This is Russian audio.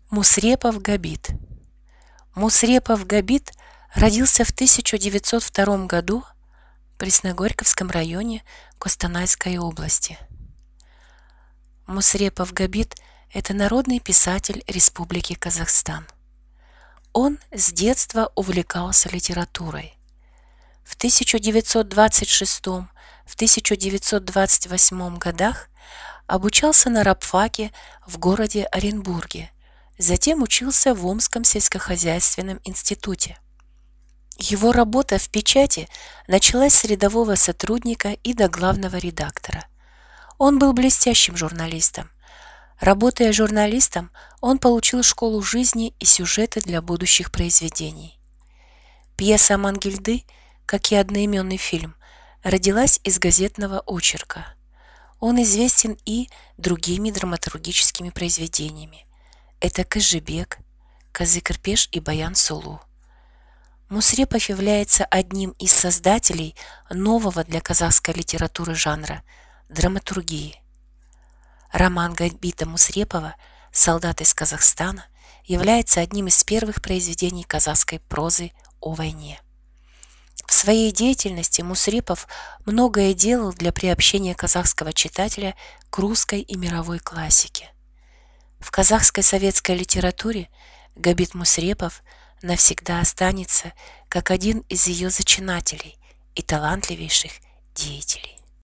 Мусрепов Габит. Мусрепов Габит родился в 1902 году в Пресногорьковском районе Костанайской области. Мусрепов Габит – это народный писатель Республики Казахстан. Он с детства увлекался литературой. В 1926-1928 годах обучался на рабфаке в городе Оренбурге, затем учился в Омском сельскохозяйственном институте. Его работа в печати началась с рядового сотрудника и до главного редактора. Он был блестящим журналистом. Работая журналистом, он получил школу жизни и сюжеты для будущих произведений. Пьеса «Мангельды», как и одноименный фильм, родилась из газетного очерка. Он известен и другими драматургическими произведениями. Это «Кызжыбек», «Казы-Кырпеш» и «Баян Сулу». Мусрепов является одним из создателей нового для казахской литературы жанра – драматургии. Роман Габита Мусрепова «Солдат из Казахстана» является одним из первых произведений казахской прозы о войне. В своей деятельности Мусрепов многое делал для приобщения казахского читателя к русской и мировой классике. В казахской советской литературе Габит Мусрепов навсегда останется как один из ее зачинателей и талантливейших деятелей.